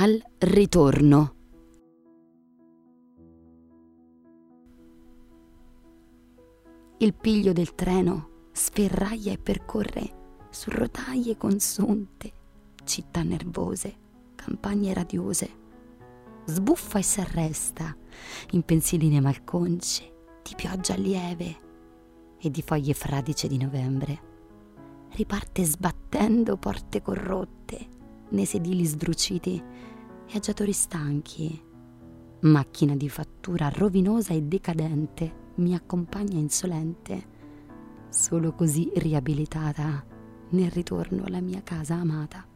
Al ritorno. Il piglio del treno sferraia e percorre su rotaie consunte, città nervose, campagne radiose. Sbuffa e s'arresta in pensiline malconce di pioggia lieve e di foglie fradice di novembre. Riparte sbattendo porte corrotte nei sedili sdruciti e agiatori stanchi. Macchina di fattura rovinosa e decadente mi accompagna insolente, solo così riabilitata nel ritorno alla mia casa amata.